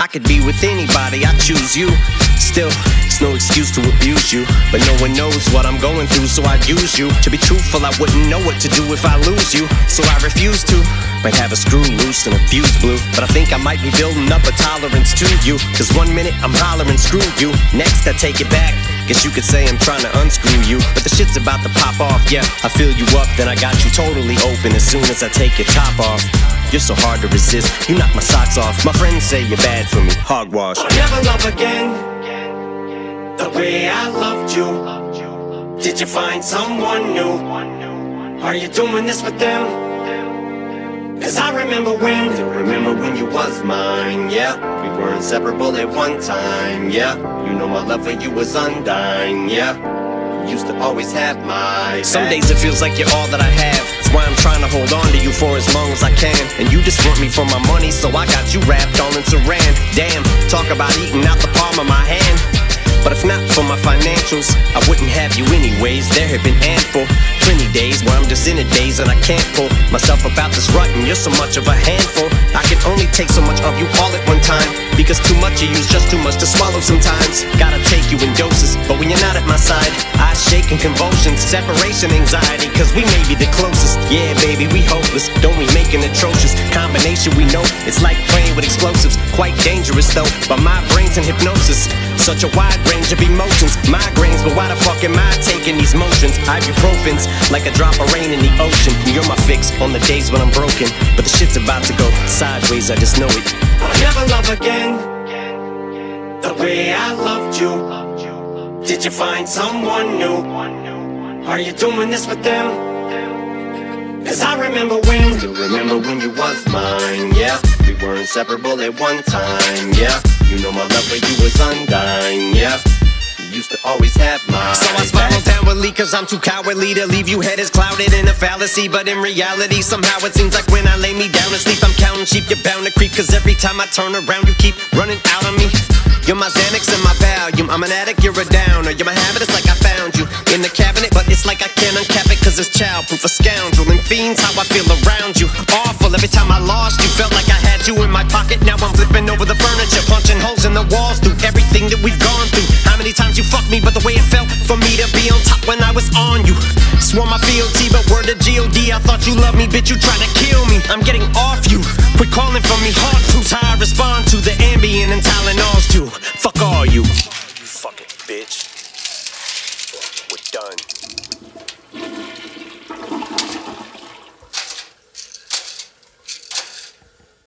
I could be with anybody, I choose you. Still, it's no excuse to abuse you, but no one knows what I'm going through, so I'd use you. To be truthful, I wouldn't know what to do if I lose you, so I refuse to. Might have a screw loose and a fuse blew, but I think I might be building up a tolerance to you. Cause 1 minute I'm hollering screw you, next I take it back. Guess you could say I'm trying to unscrew you, but the shit's about to pop off, yeah. I fill you up, then I got you totally open as soon as I take your top off. You're so hard to resist, you knock my socks off. My friends say you're bad for me, hogwash. I'll never love again the way I loved you. Did you find someone new? Are you doing this with them? Cause I remember when you was mine, yeah. We were inseparable at one time, yeah. You know my love for you was undying, yeah. You used to always have my back. Some days it feels like you're all that I have. That's why I'm trying to hold on to you for as long as I can. And you just want me for my money, so I got you wrapped all in saran. Damn, talk about eating out the palm of my hand. But if not for my financials, I wouldn't have you anyways. There have been ample, plenty days where I'm just in a daze and I can't pull myself about this rut, and you're so much of a handful. I can only take so much of you all at one time, because too much of you's just too much to swallow sometimes. Gotta take you in doses, but when you're not at my side, I shake in convulsions, separation anxiety, cause we may be the closest. Yeah, baby, we hopeless, don't we make an atrocious combination? We know it's like playing with explosives, quite dangerous though, but my brain's in hypnosis. Such a wide range of emotions, migraines, but why the fuck am I taking these motions? Ibuprofen's like a drop of rain in the ocean. You're my fix on the days when I'm broken, but the shit's about to go sideways, I just know it. I'll never love again the way I loved you. Did you find someone new? Are you doing this with them? Cause I remember when you was mine, yeah. We were inseparable at one time, yeah. You know my love for you was undying, yeah. You used to always have my So I spiral downwardly cause I'm too cowardly to leave you head is clouded in a fallacy. But in reality, somehow it seems like when I lay me down to sleep, I'm counting sheep, you're bound to creep. Cause every time I turn around, you keep running out on me. You're my Xanax and my Valium, I'm an addict, you're a downer. You're my habit, it's like I found you in the cabinet, but it's like I can't uncap it cause it's childproof. A scoundrel and fiends, how I feel around you. Awful, every time I lost you, felt like I had you in my pocket. Now I'm flipping over the furniture, punching holes in the walls through everything that we've gone through. How many times you fucked me, but the way it felt for me to be on top when I was on you. Swore my fealty, but word to G.O.D. I thought you loved me, bitch, you tried to kill me. I'm getting off you, quit calling for me. Hard proofs how I respond to the Ambien and Tylenols too. Fuck all you fucking bitch.